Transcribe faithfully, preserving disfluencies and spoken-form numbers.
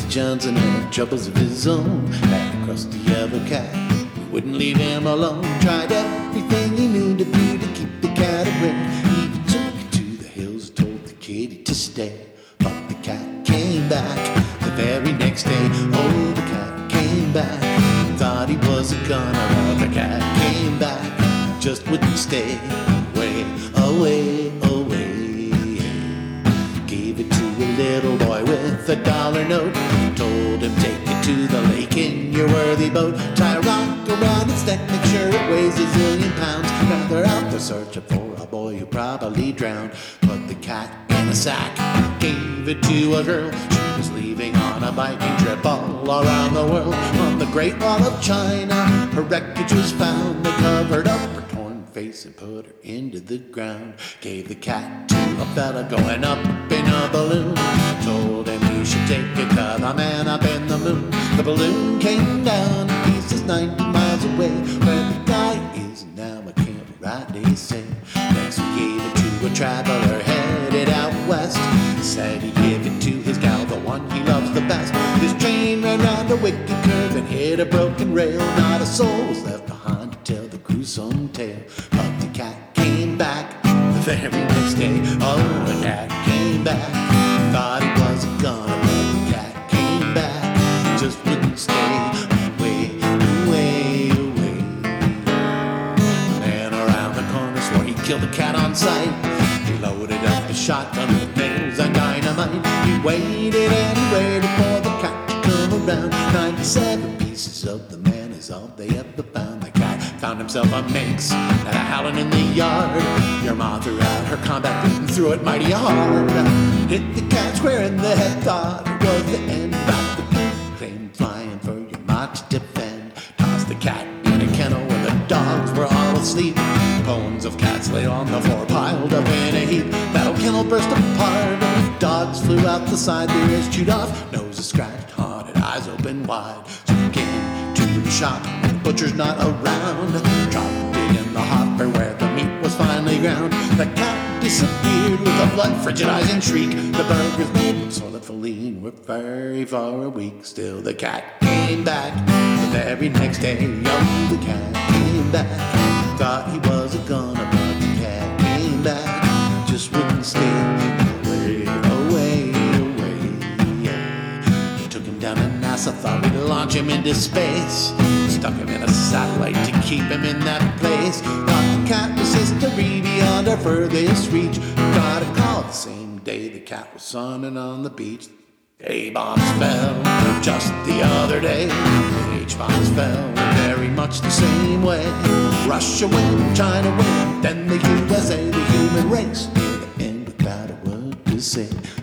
Johnson had troubles of his own. Had a crusty yellow cat, wouldn't leave him alone. Tried everything he knew to do to keep the cat away. He took it to the hills, told the kitty to stay. But the cat came back the very next day. Oh, the cat came back, thought he was a goner. But the cat came back, just wouldn't stay. Away, away, away. Gave it to a little boy with a dollar note. Told him, take it to the lake in your worthy boat. Tie a rock around its neck, make sure it weighs a zillion pounds. Now they're out there searching for a boy who probably drowned. Put the cat in a sack, gave it to a girl. She was leaving on a biking trip all around the world. On the Great Wall of China, her wreckage was found. They covered up her torn face and put her into the ground. Gave the cat to a fella going up in a balloon. Told him he should take it to the man up in the moon. The balloon came down in pieces ninety miles away. Where the guy is now, I can't rightly say. Next he gave it to a traveler headed out west. Said he'd give it to his gal, the one he loves the best. His train ran round a wicked curve and hit a broken rail. Not a soul was left behind to tell the gruesome tale. But the cat came back the very next day. Oh, the cat came back, thought he was a goner. But the cat came back, just wouldn't stay. Away, away, away. And around the corner swore he'd kill the cat on sight. He loaded up the shotgun with nails and dynamite. He waited and he waited for the cat to come around. Ninety-seven pieces of the man is all they ever found. The cat found himself a minx and a howling in the yard. Your ma threw out her combat boot and threw it mighty hard. Hit the cat square in the head, thought it was the end. About the boot came flying for your ma to defend. Tossed the cat in a kennel where the dogs were all asleep. Bones of cats lay on the floor, piled up in a heap. That old kennel burst apart and the dogs flew out the side. Their ears chewed off, noses scratched, haunted, eyes open wide. Took in to the shop, the butcher's not around. Dropped it in the hopper where the meat was finally ground. The cat disappeared with a blood-frigidizing shriek. The burgers made from solid filet were very far a week. Still the cat came back the very next day. Oh, the cat came back, thought he was a goner. But the cat came back, just wouldn't stay. Away, away, away, yeah. Took him down to NASA, thought we'd launch him into space. Stuck him in a satellite to keep him in that place. Thought the cat was history beyond our furthest reach. Got a call the same day the cat was sunning on the beach. A-bombs fell just the other day. H-bombs fell very much the same way. Russia win, China win, then the U S A, the human race. Near the end without a word to say.